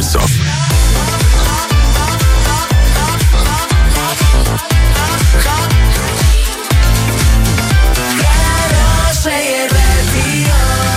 часов. Хорошее радио.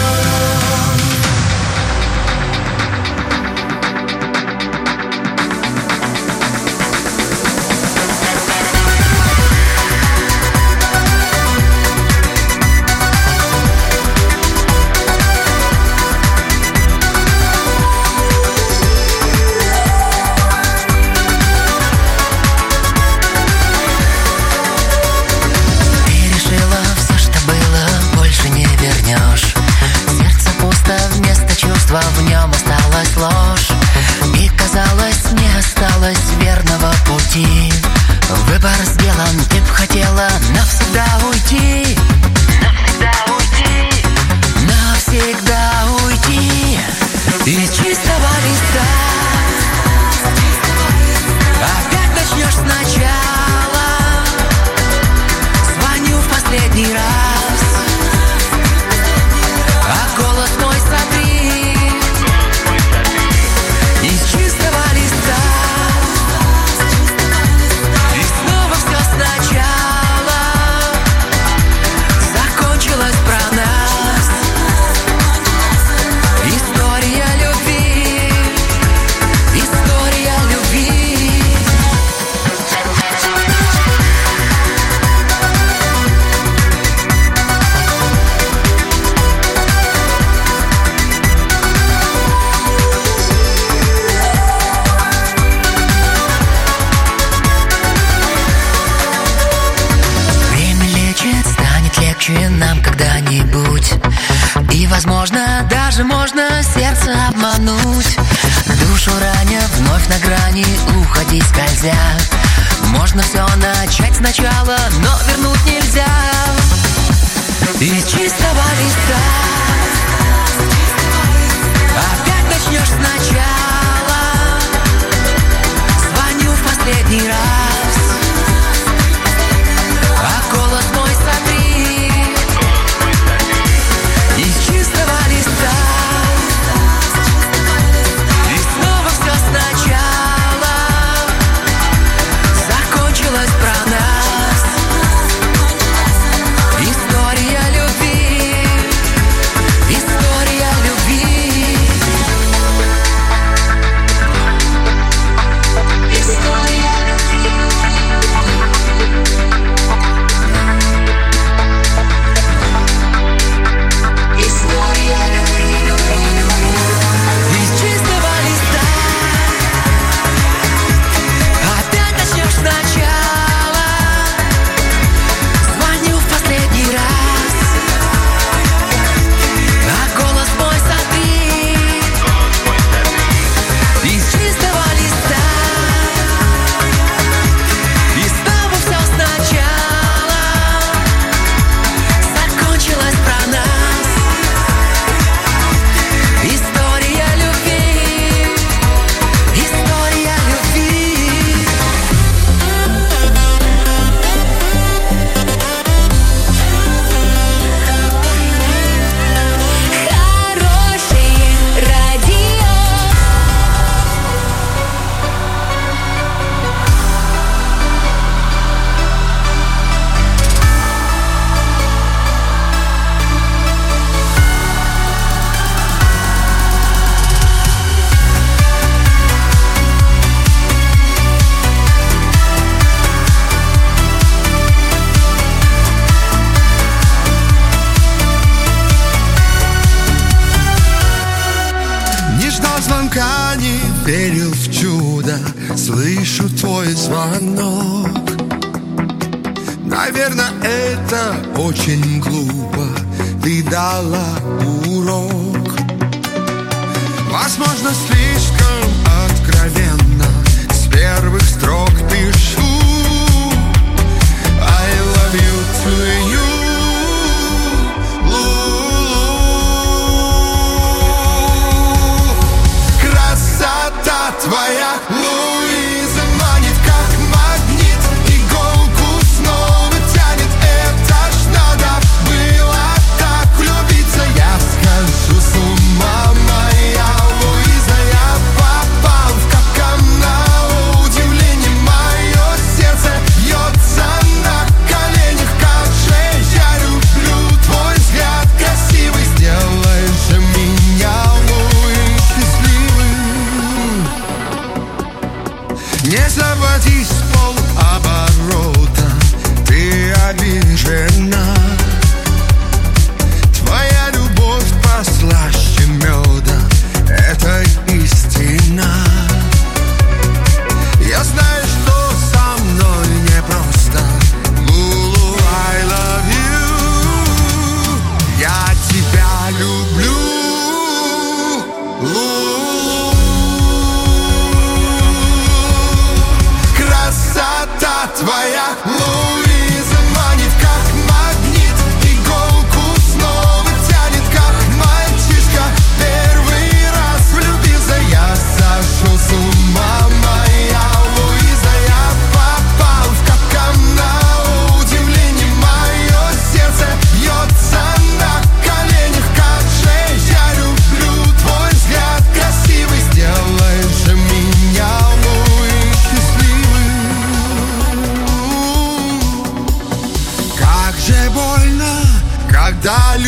В нем осталась ложь, и казалось, не осталось верного пути. Выбор сделан, ты б хотела навсегда уйти. Навсегда уйти. Навсегда уйти. Из чистого листа опять начнешь сначала. Звоню в последний раз, а голос мой сотри. Из чистого листа и снова все сначала. Закончилось про нас. История любви. История любви. Нам когда-нибудь. И, возможно, даже можно сердце обмануть. Душу раня, вновь на грани уходить скользя. Можно все начать сначала, но вернуть нельзя. Из чистого листа опять начнешь сначала. Звоню в последний раз, а голос мой сотри. Из чистого листа и снова все сначала. Закончилось про нас. История любви. История любви. История верил в чудо, слышу твой звонок. Наверное, это очень глупо, ты дала урок. Возможно, слишком откровенно с первых строк пишу I love you to you. Твоя Луиза манит, как магнит, иголку снова тянет. Это ж надо было так влюбиться. Я схожу с ума, моя Луиза, я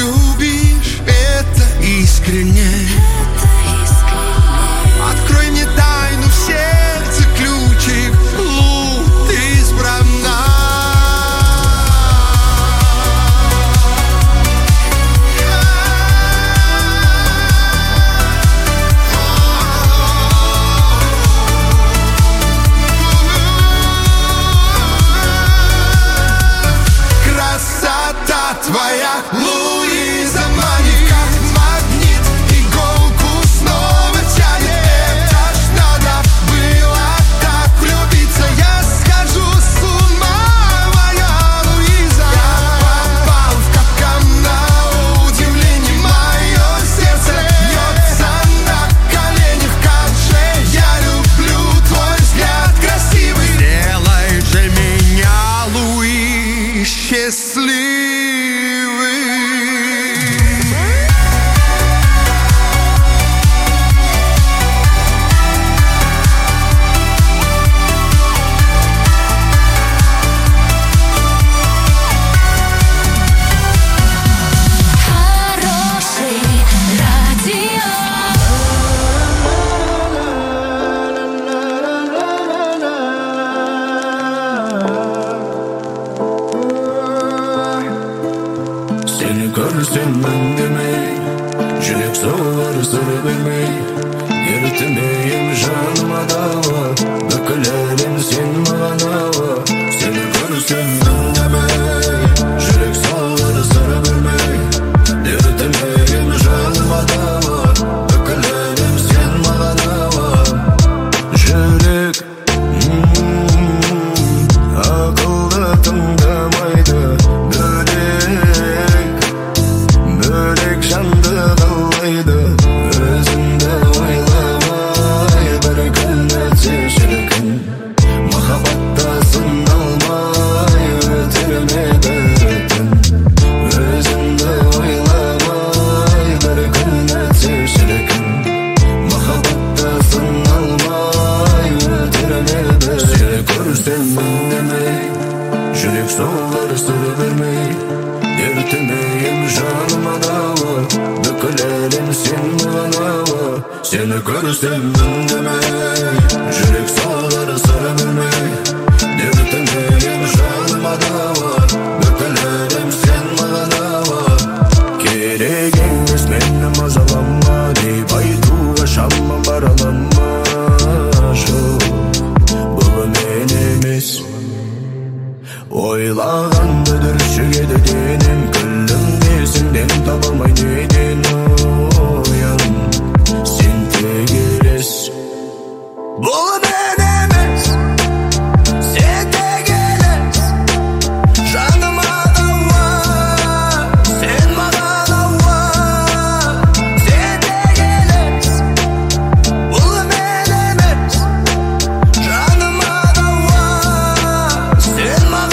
любишь, это искренне. Открой мне тайну в сердце, ключик плут исправна. Красота твоя, Луиза, манит как магнит, иголку снова тянет. Это ж надо было так влюбиться. Я схожу с ума, моя Луиза. Я попал в капкан, на удивление мое сердце бьется на коленях. Как же я люблю твой взгляд красивый. Сделай же меня, Луи, счастливый. Хороший радио. Seni görsem ben demey, жүрек соғар сыр бермей, ертімейім жаныма дауа, бүкіл әлем сен маған ауа. Сені көрсем мен демей, жүрек соғар сыр бермей, ертімейім жаныма дауа, бүкіл әлем сен маған ауа. Жүрек ақылды тыңдамайды, бөлек жанды қалайды. Өзіңді ойламай бір күн өтсе шіркін, махаббатта сыналмай өтерме бір түн. Өзіңді ойламай бір күн өтсе шіркін, махаббатта сыналмай өтерме бір. Сені көрсем үндемей, жүрек соғар сыр бермей, ертімейім жаныма дауа, бүкіл әлем сен маған ауа. Сені көрсем үндемей, жүрек соғар сыр бермей, ертімейім жаныма дауа, бүкіл әлем сен маған ауа. Керек емес мені мазалама деп айтуға шамам бар алама. Жоқ, бұл мен емес. Ойлағанды дүршігеді денем, күлімдесің дем табылмай неден оян. Сен тек елес, бұл мен емес. Сен тек елес, жаныма дауа, сен маған ауа. Сен тек елес, бұл мен емес. Жаныма дауа, сен маған.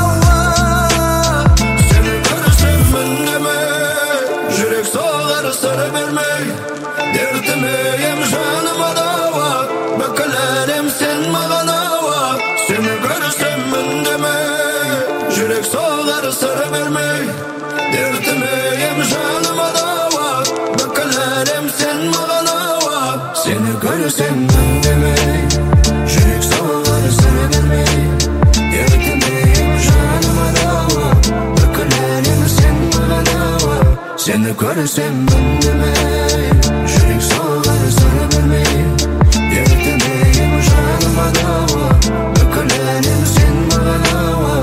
Жүрек соғар сыр бермей, ертімейім жаныма дауа, бүкіл әлем сен маған ауа. Сені көрсем үндемей, жүрек соғар сыр бермей, ертімейім жаныма дауа, бүкіл әлем сен маған ауа. Сені көрсем үндемей, жүрек соғар сыр бермей, ертімейім жаныма дауа, бүкіл әлем сен маған ауа. Seni görsem ündemey, жүрек соғар сыр бермей, ертімейім жаныма дауа, бүкіл әлем сен маған ауа.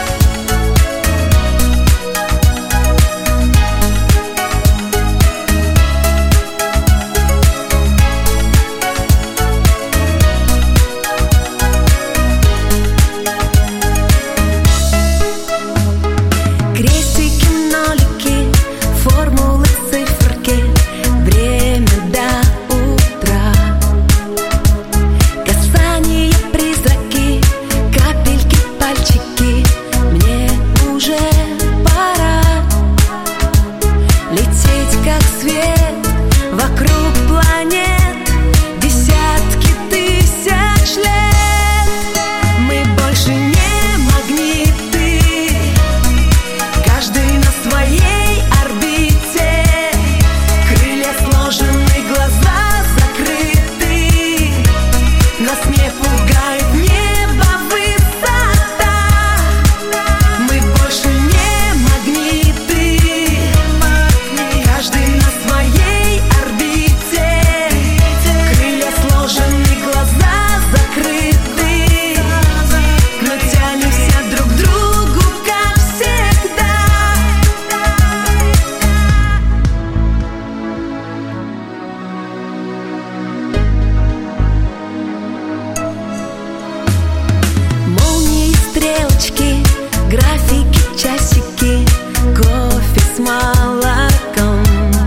Хорошее радио. свет вокруг планет десятки тысяч лет. Мы больше не магниты, каждый на своей орбите. Крылья сложены, глаза закрыты. Нас не пугает небо, высота. Мы больше не магниты, каждый на своей орбите. Крылья сложены, глаза закрыты. Мы тянемся друг к другу, как всегда. Молнии, стрелочки, графики, часики, кофе с молоком,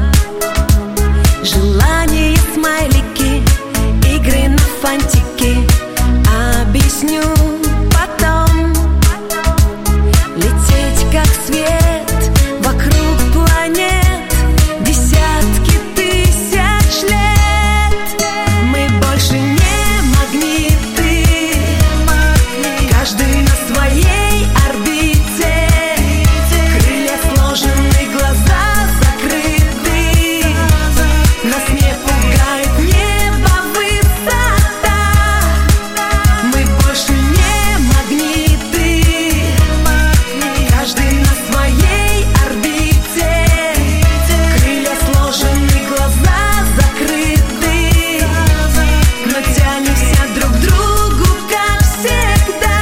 желания, смайлики, игры на фантики. Объясню потом. Лететь как свет вокруг планет десятки тысяч лет. Мы больше не магниты, каждый на своей орбите. Крылья сложены, глаза закрыты. Нас не пугает небо, высота. Мы больше не магниты, каждый на своей орбите. Крылья сложены, глаза закрыты. Мы тянемся друг к другу, как всегда.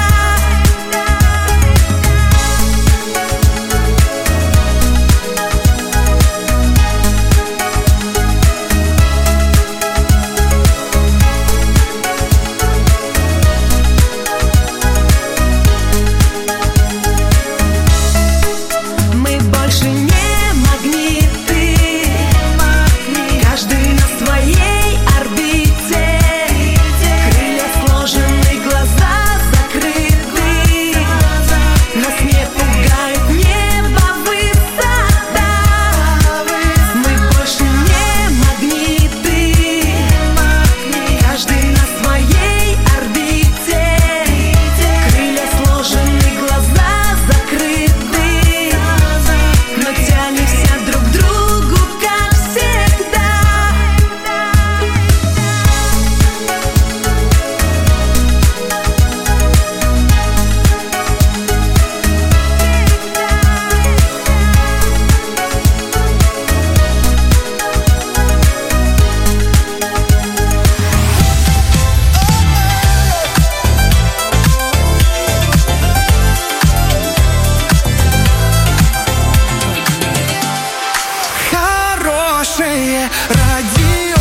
Мы больше не магниты, каждый на своей орбите. Крылья сложены, глаза закрыты. Нас не пугает небо, высота. Мы больше не магниты, каждый на своей орбите. Крылья сложены, глаза закрыты. Мы тянемся друг к другу, как всегда. Хорошее радио.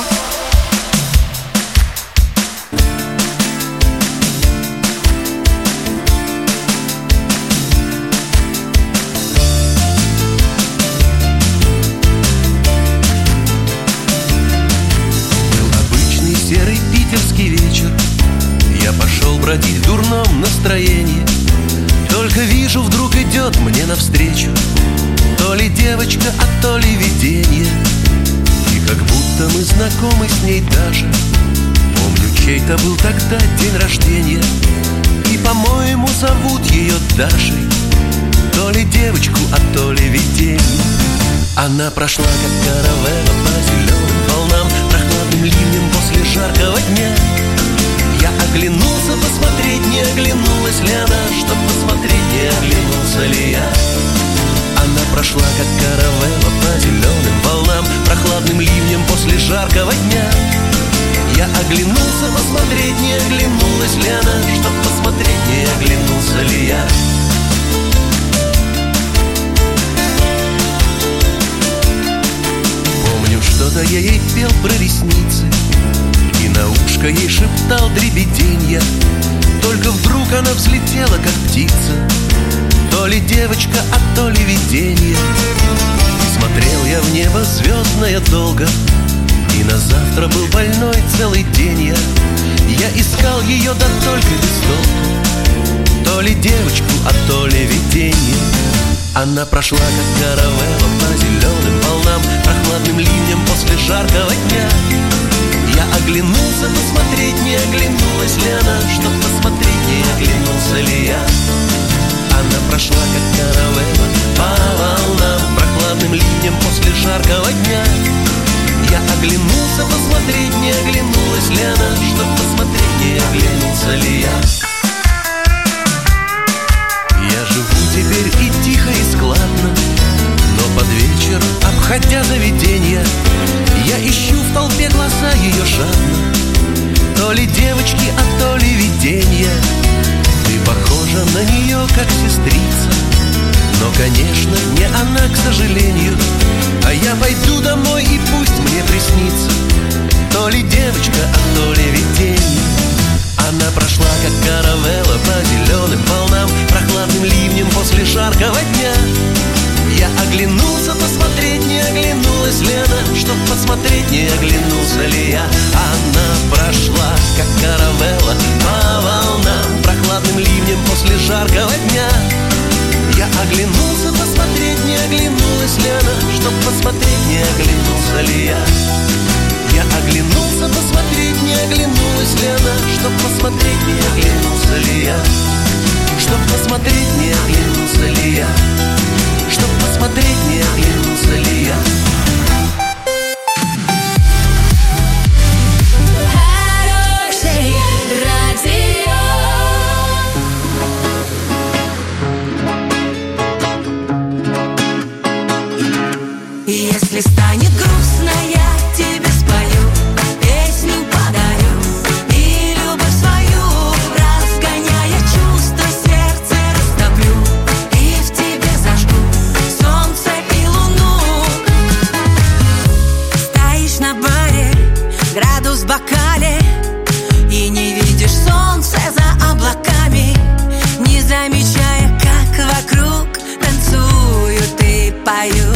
Был обычный серый питерский вечер. Я пошел бродить в дурном настроении. Только вижу, вдруг идет мне навстречу то ли девочка, а то ли видение. И как будто мы знакомы с ней даже. Помню, чей-то был тогда день рождения. И, по-моему, зовут ее Дашей. То ли девочку, а то ли видение. Она прошла, как каравелла, по зеленым волнам, прохладным ливнем после жаркого дня. Я оглянулся посмотреть, не оглянулась ли она, чтоб посмотреть, не оглянулся ли я. Она прошла, как каравелла, по зеленым волнам, прохладным ливнем после жаркого дня. Я оглянулся посмотреть, не оглянулась ли она, чтоб посмотреть, не оглянулся ли я. Помню, что-то я ей пел про ресницы и на ушко ей шептал дребеденья. Только вдруг она взлетела, как птица. То ли девочка, а то ли видение. И смотрел я в небо звездное долго, и на завтра был больной целый день я. Я искал ее, да только без толку. То ли девочку, а то ли видение. Она прошла, как каравелла, по зеленым волнам, прохладным обходя заведенья, я ищу в толпе глаза ее жадно. То ли девочки, а то ли виденья. Ты похожа на нее, как сестрица, но, конечно, не она, к сожалению. А я пойду домой, и пусть мне приснится то ли девочка, а то ли виденье. Она прошла, как каравелла, по зеленым волнам, прохладным ливнем после жаркого дня. Я оглянулся посмотреть, не оглянулась ли она, чтоб посмотреть, не оглянулся ли я. Она прошла, как каравелла, по волнам, прохладным ливнем после жаркого дня. Я оглянулся посмотреть, не оглянулась ли она, чтоб посмотреть, не оглянулся ли я. Я оглянулся посмотреть, не оглянулась ли она, чтоб посмотреть, не оглянулся ли я. Чтоб посмотреть, не оглянулся ли я. Чтоб посмотреть, не оглянулся ли я. Хорошее радио. Если станет грустно, я тебе спою, песню подарю и любовь свою, разгоняя чувства, сердце растоплю и в тебе зажгу солнце и луну. Стоишь на баре, градус в бокале, и не видишь солнце за облаками, не замечая, как вокруг танцуют и поют.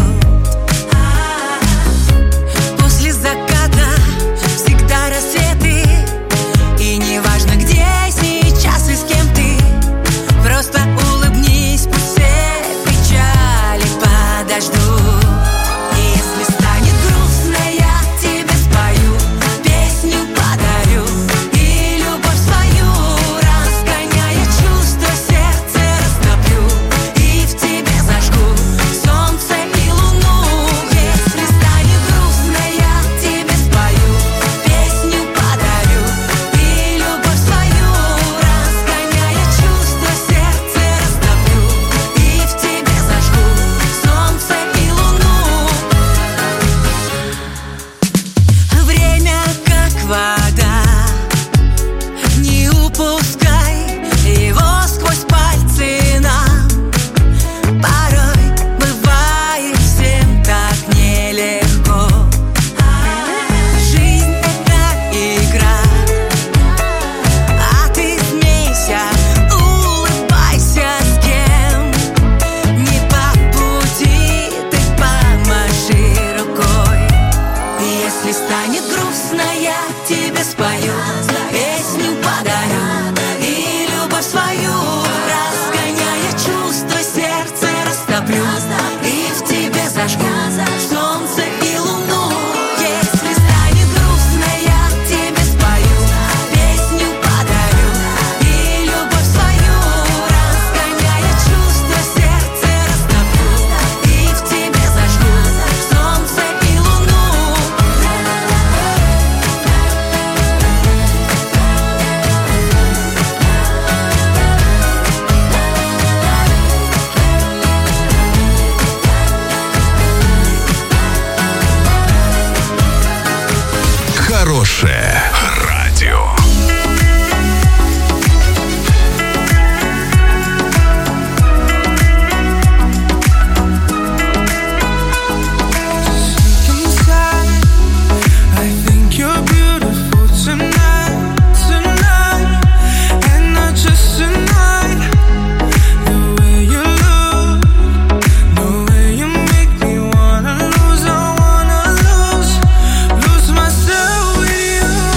Lose myself with you.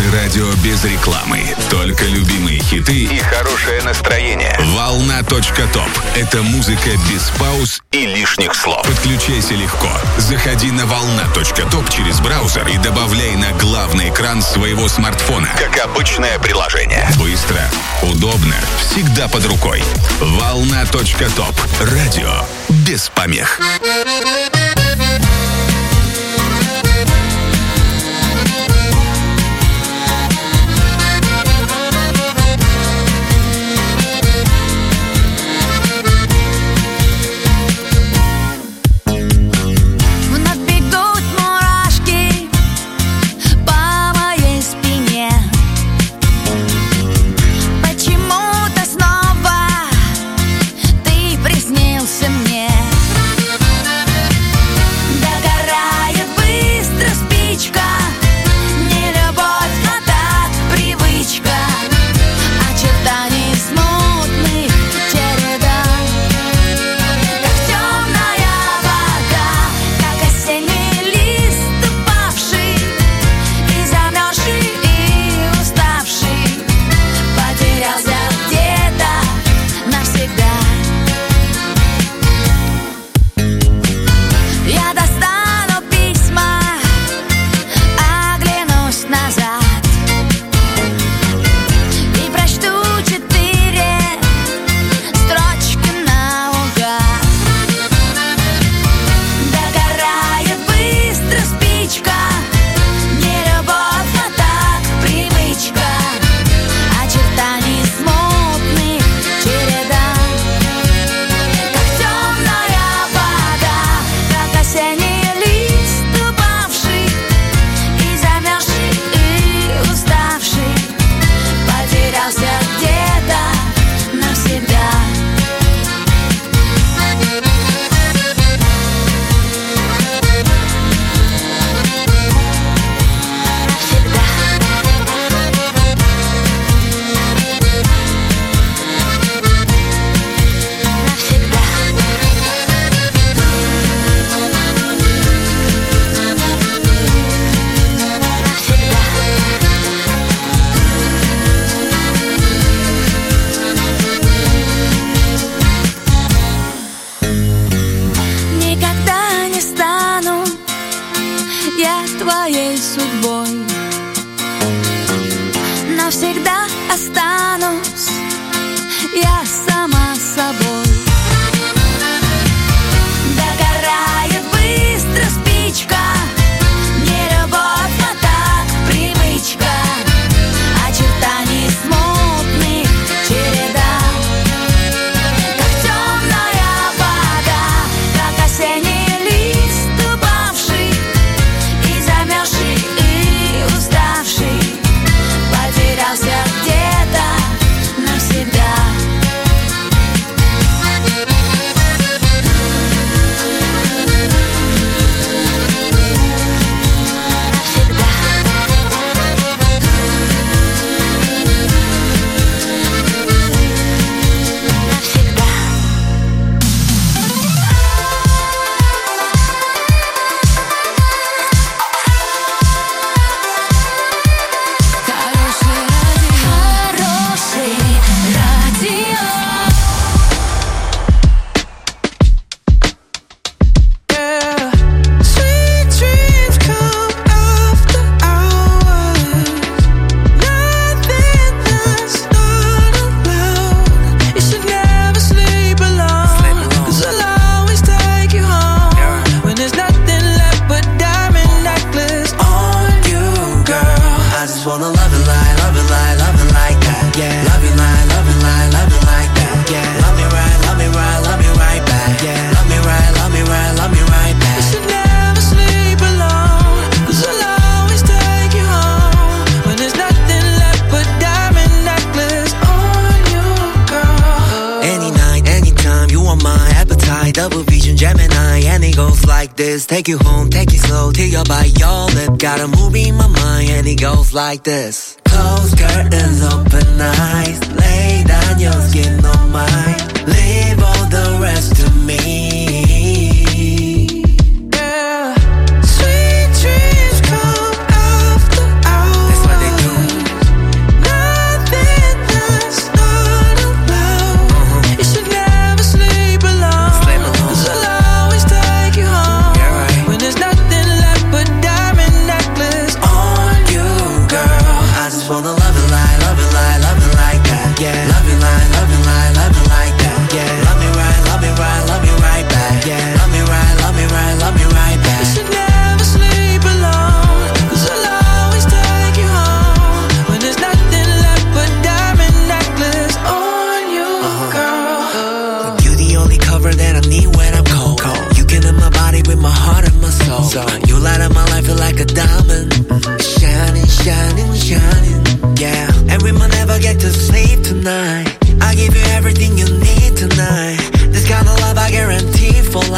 радио без рекламы. Только любимые хиты и хорошее настроение. Волна.топ. Это музыка без пауз и лишних слов. Подключайся легко. Заходи на Волна.топ через браузер и добавляй на главный экран своего смартфона. Как обычное приложение. Быстро, удобно, всегда под рукой. Волна.топ. Радио без помех. Take you home, take it slow till you bite your lip. Got a movie in my mind and it goes like this. Close curtains, open eyes. Lay down your skin on mine. Leave all the rest to me. Yeah. Sweet dreams come after hours. That's what they do.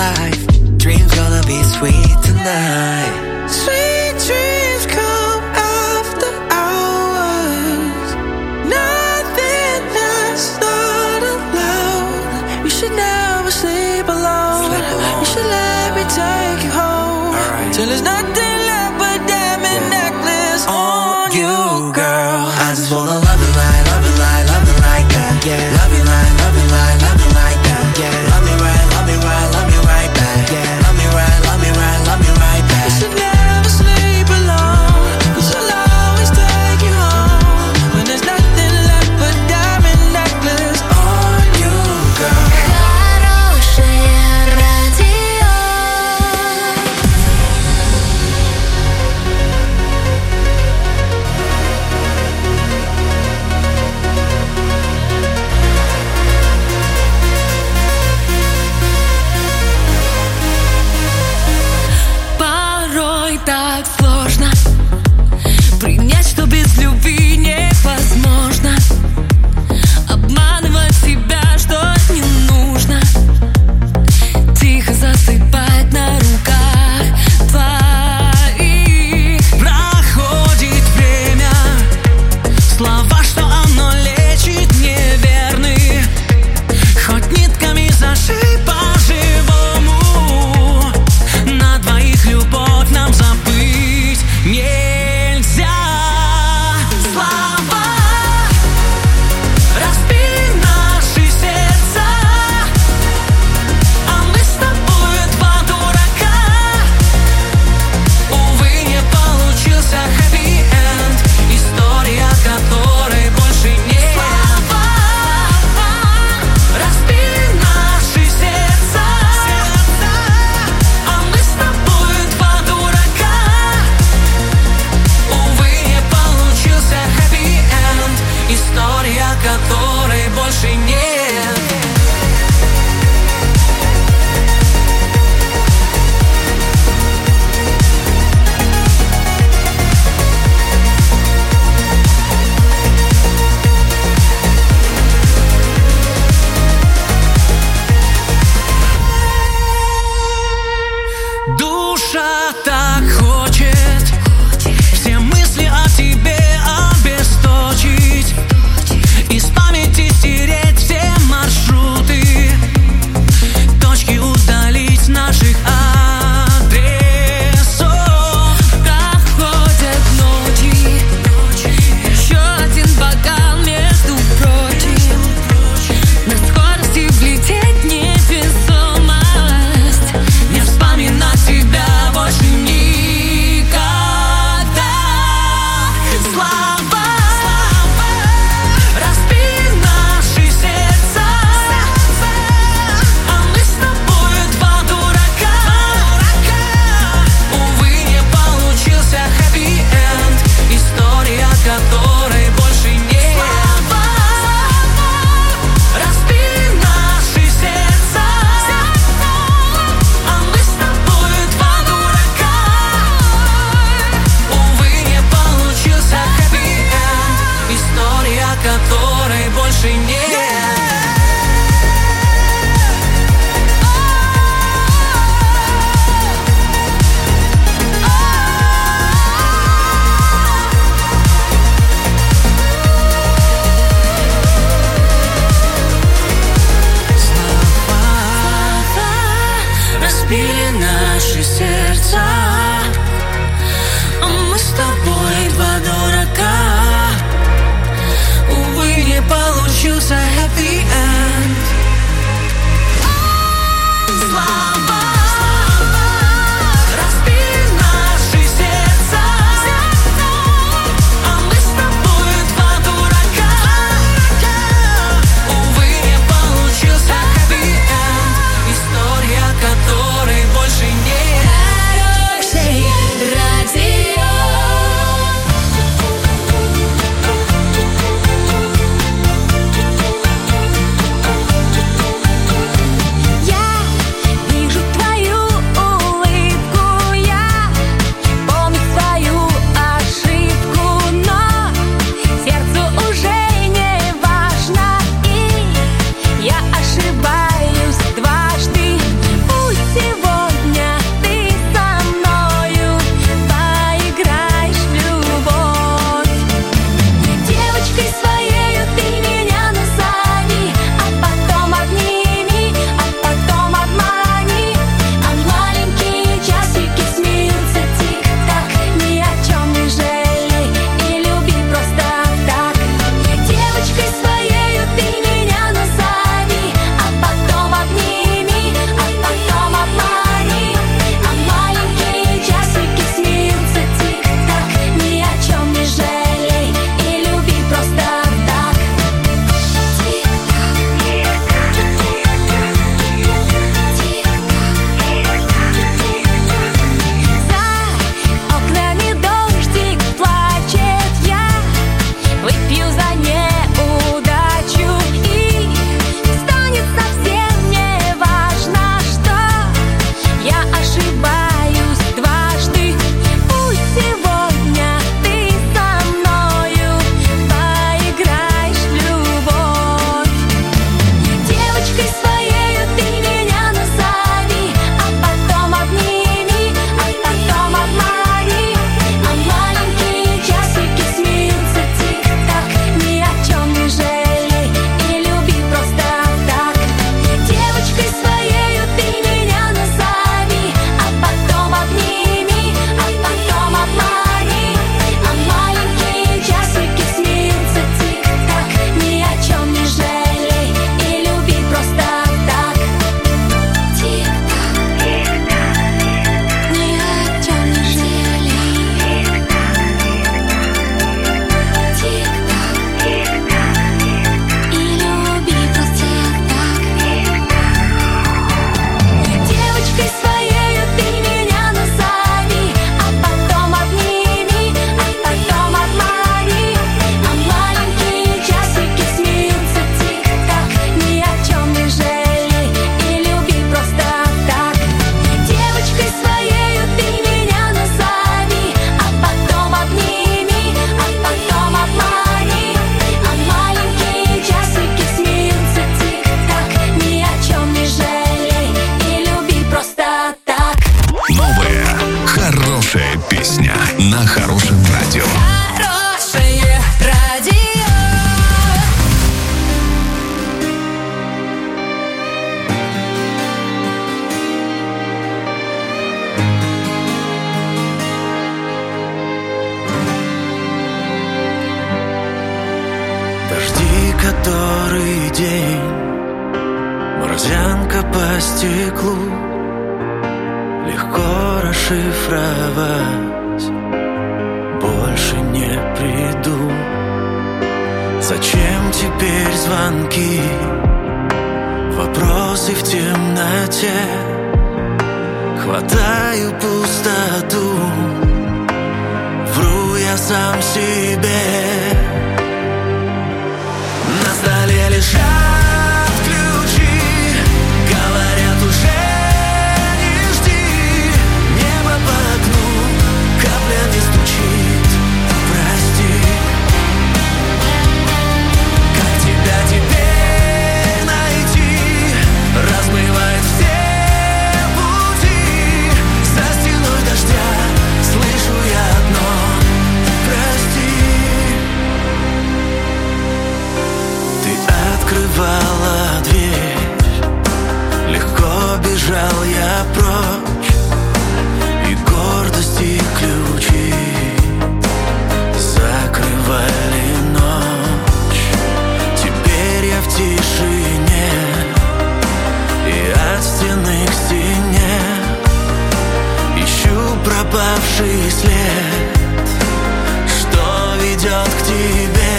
life. Dreams gonna be sweet tonight. Sweet dreams come after hours. Nothing that's not allowed. You should never sleep alone. You should let me take you home. Till there's nothing left but diamond necklace on you, girl. I just wanna love you like, love you like, love you like that. Yeah. Love you like, love you like, love you like that. Yeah. Love me right, love me right, love me right back. Yeah. Love me right, love me right, love me right back. You should never sleep alone, 'cause I'll always take you home. When there's nothing left but diamond necklace on you, girl. Хорошее радио. Порой так сложно принять, что без любви невозможно. Обманывать себя, что не нужно. Тихо засыпать на руках твоих. Проходит время, слова, что оно лечит неверный. Хоть нитками зашей по-живому. На двоих любовь нам забыть нельзя. Слова разбили наши сердца, а мы с тобой два дурака. Увы, не получился хэппи-энд, история которой больше нет. Слова разбили наши сердца, а мы с тобой два дурака. Увы, не получился хэппи-энд, история которой больше нет. Душа так хочет все мысли о тебе обесточить, из памяти стереть все маршруты, точки удалить наших адресов. Проходят ночи, еще один бокал между прочим. На скорости влететь невесомость, не вспоминать тебя больше никогда. Слова разбили наши сердца, а мы с тобой два дурака. Увы, не получился хэппи-энд, история которой больше нет. Разбили наши сердца, а мы с тобой два дурака. Увы, не получился хэппи-энд, история которой больше нет. Разбили наши сердца, а мы с тобой два дурака. Увы, не получился хэппи-энд. Слова разбили наши сердца, а мы с тобой два дурака. Увы, не получился хэппи-энд, история которой больше нет. Хорошее радио. серый день, морзянка по стеклу, легко расшифровать, больше не приду. Зачем теперь звонки, вопросы в темноте? Хватаю пустоту, вру я сам себе. На столе лежат ключи, говорят, уже не жди. Небо по окну каплями стучит, прости. Как тебя теперь найти? Размывает все пути. За стеной дождя слышу я одно: прости. Ты открывала дверь, легко бежал я прочь, и гордости ключи закрывали ночь. Теперь я в тишине, и от стены к стене ищу пропавший след, что ведет к тебе.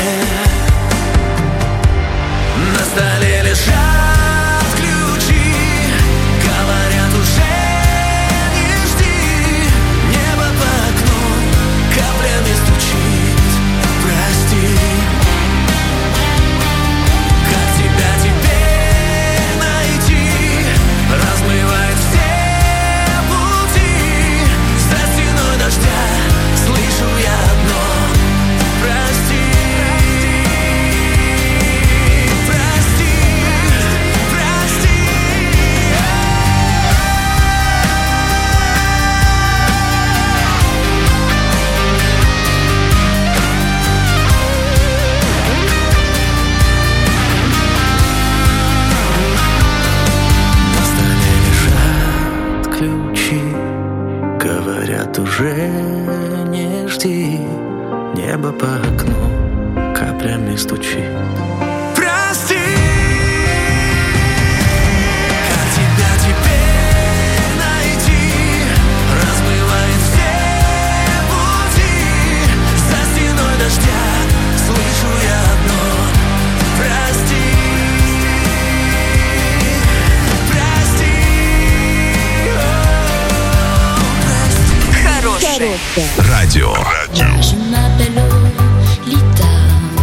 На столе лежат ключи, говорят, уже не жди. Небо по окну каплями стучит, прости. Как тебя теперь найти? Размывает все пути. За стеной дождя слышу я одно: прости. Прости, прости. На столе лежат ключи, говорят, уже не жди. Небо по окну каплями стучит. Прости. Как тебя теперь найти? Размывает все пути. За стеной дождя слышу я одно: прости. Прости. О, прости. Радио. Je m'appelle Lolita,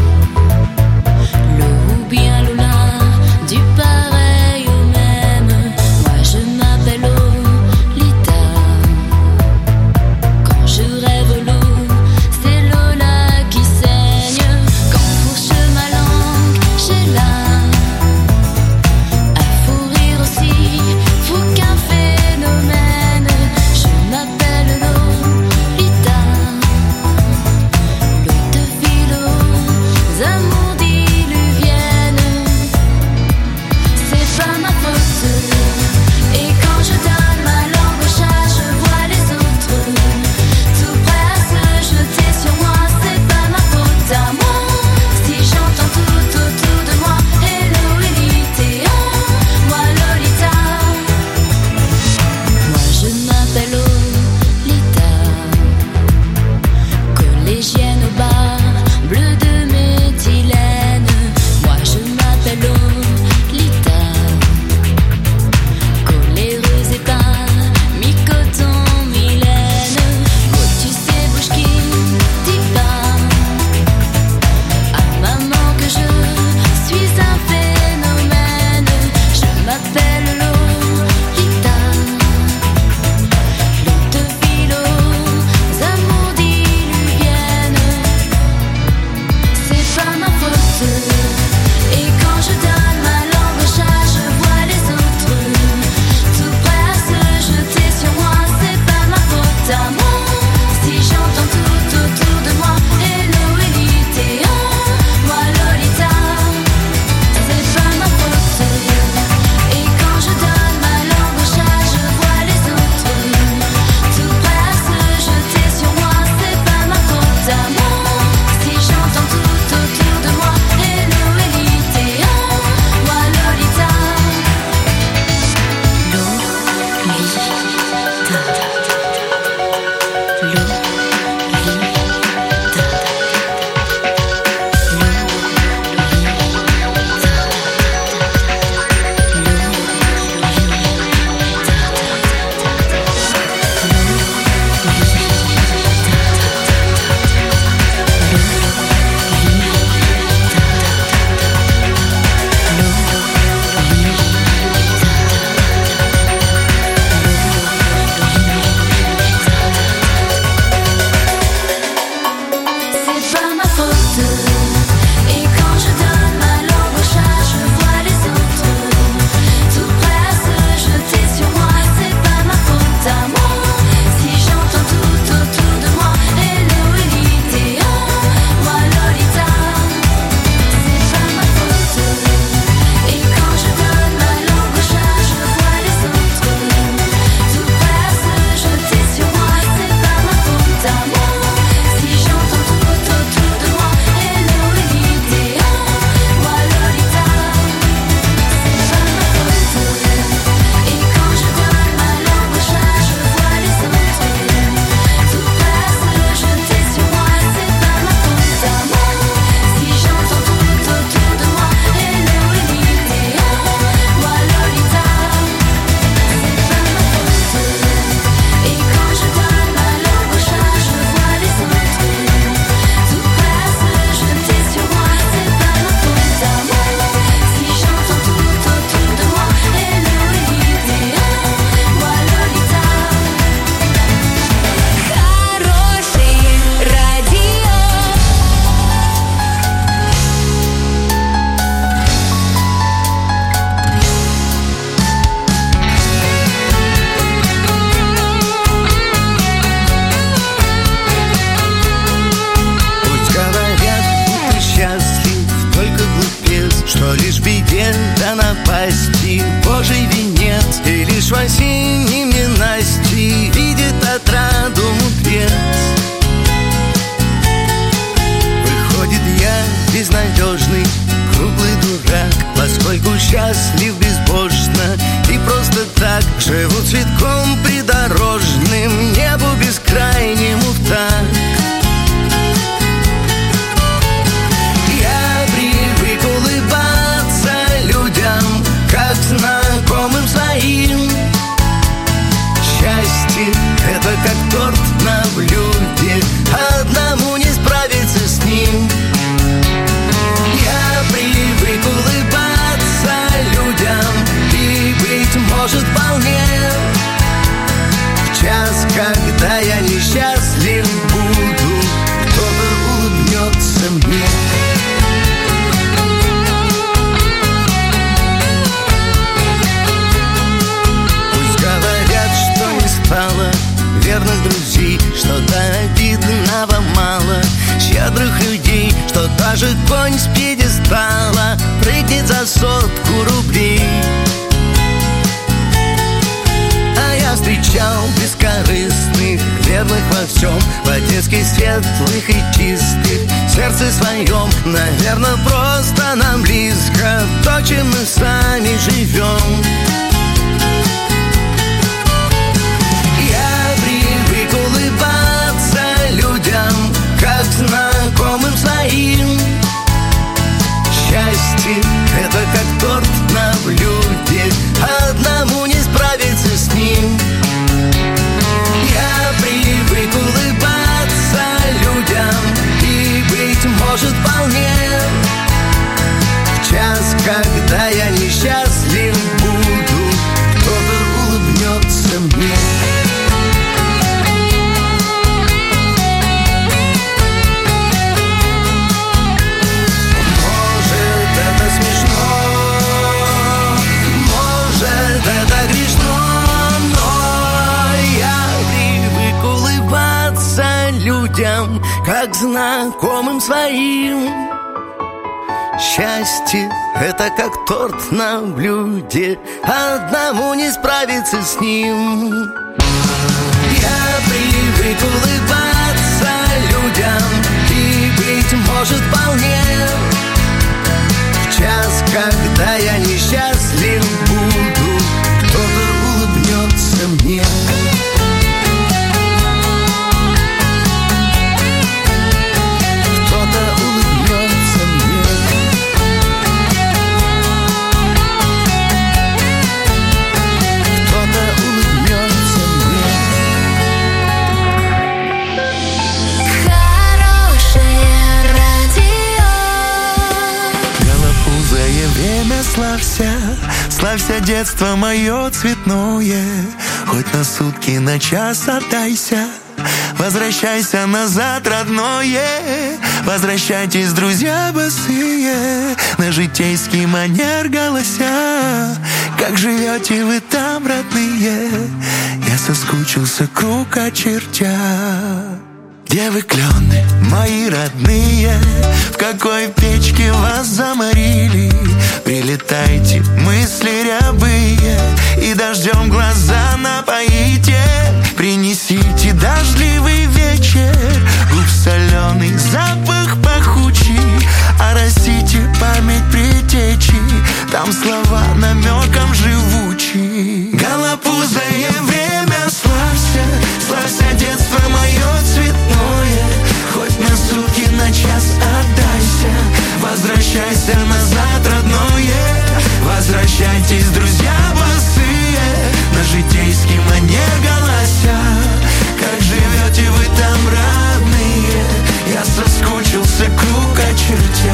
Lo ou bien Lola, du pareil au même. Moi je m'appelle Lolita. Quand je rêve l'eau, c'est Lola qui saigne. Quand fourche ma langue, j'ai là. À fou rire aussi, fou qu'un phénomène. Je m'appelle Lolita. напасти Божий венец, и лишь в осеннем ненастье видит отраду мудрец. Выходит, я безнадежный, круглый дурак, поскольку счастлив безбожно и просто так живу цветком придорожным, небу бескрайнему в такт. Я привык улыбаться людям, как знакомым своим. Счастье — это как торт на блюде, одному не справиться с ним. Я привык улыбаться людям, и, быть может, вполне в час, когда я несчастлив буду, кто-то улыбнется мне. Пусть говорят, что не стало верных друзей, что до обидного мало щедрых людей, что даже конь с пьедестала прыгнет за 100 рублей. А я встречал бескорыстных, верных во всем, по-детски светлых и чистых, в сердце своем. Наверное, просто нам близко то, чем мы сами живем. Я привык улыбаться людям, как знакомым своим. Счастье — это как торт на блюде, одному не справиться с ним. Я привык улыбаться людям, и, быть может, вполне в час, когда я несчастлив буду, кто-то улыбнется мне. Это грешно, но я привык улыбаться людям, как знакомым своим. Счастье — это как торт на блюде, одному не справиться с ним. Я привык улыбаться людям, и, быть может, вполне в час, когда я несчастлив буду, кто-то улыбнется мне. Славься, детство мое цветное, хоть на сутки, на час отдайся. Возвращайся назад, родное. Возвращайтесь, друзья босые, на житейский манер голося. Как живете вы там, родные? Я соскучился, круг очертя. Где вы, клены, мои родные? В какой печке вас заморили? Прилетайте, мысли рябые, и дождем глаза напоите. Принесите дождливый вечер, губ соленый, запах пахучий. Оросите память предтечи, там слова намеком живучи. Голопузое время, славься, славься, детство мое цветное. Хоть на сутки, на час отдайся. Возвращайся назад, родное. Возвращайтесь, друзья босые, на житейский манер голося. Как живете вы там, родные? Я соскучился, круг очертя.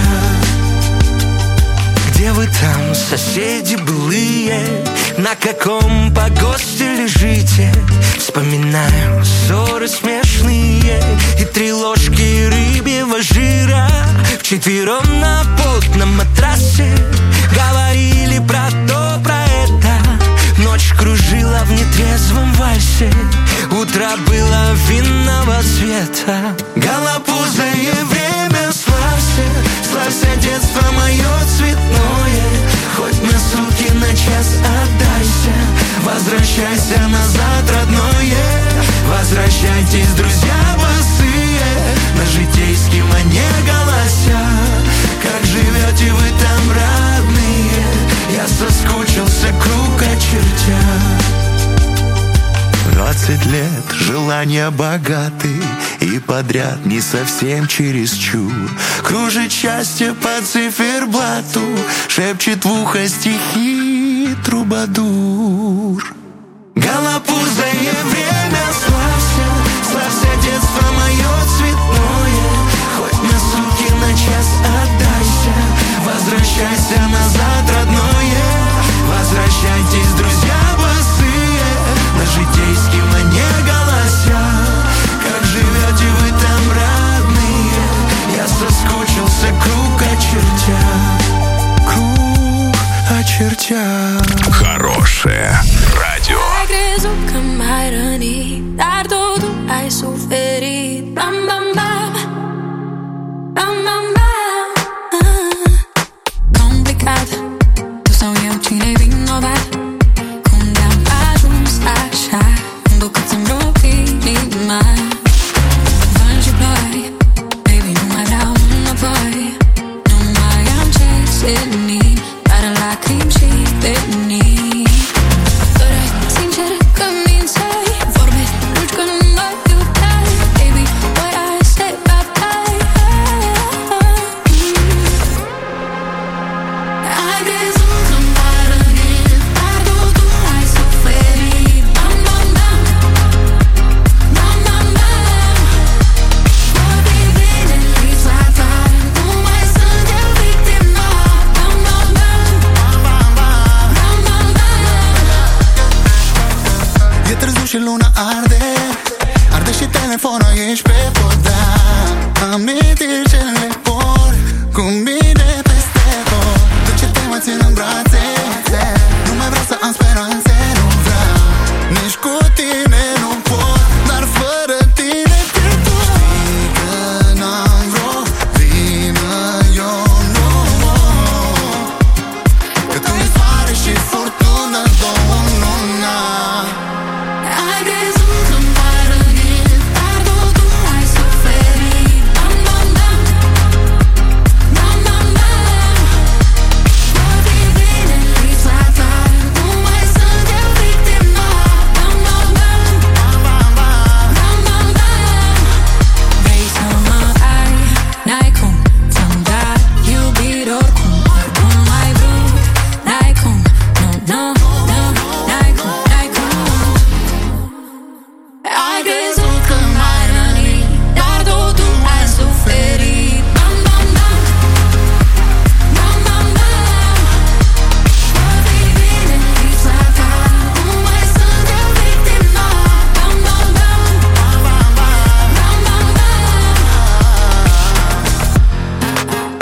Где вы там, соседи былые? На каком погосте лежите? Вспоминаю ссоры смешные и 3 ложки рыбьего жира. Вчетвером на потном матрасе говорили про то, про это. Ночь кружила в нетрезвом вальсе, утро было винного цвета. Голопузое время, славься, славься, детство мое цветное. Хоть на сутки, на час отдайся. Возвращайся назад, родное. Возвращайтесь, друзья босые, на житейский манер голося. Как живете вы там, родные? Я соскучился, круг очертя. 20 лет, желания богаты, и подряд не совсем чересчур. Кружит счастье по циферблату, шепчет в ухо стихи трубадур. Голопузое время, славься, славься, детство мое цветное. Хоть на сутки, на час отдайся. Возвращайся назад, родное. Возвращайтесь, друзья босые, на житейский манер голося. Как живете вы там, родные? Я соскучился, круг очертя. Kruг очертя. Хорошее радио. Ai crezut că m-ai rănit, dar totul ai suferit. Bam, bam, bam, bam, bam, bam. Complicat, tu sau eu, cine-i vinovat? Cum de-am ajuns așa, încât să-mi rup inima. Vânt și ploi, baby, nu mai vreau înapoi. Nu mai am ce seni, doar lacrimi și venii. Doreai sincer că mințeai, vorbe dulci că nu mă iubeai. Baby, what I say, bye-bye. Ai crezut că m-ai rănit, dar totul ai suferit. Bam, bam, bam, bam, bam, bam. Vorbi bine, fiți la tare, nu mai sunt eu victima. Bam, bam, bam, bam, bam, bam, bam. E târziu și luna arde, arde și telefonul, ești pe podar. Amintiri ce le por cu mine peste tot. De ce te mă țin în brațe?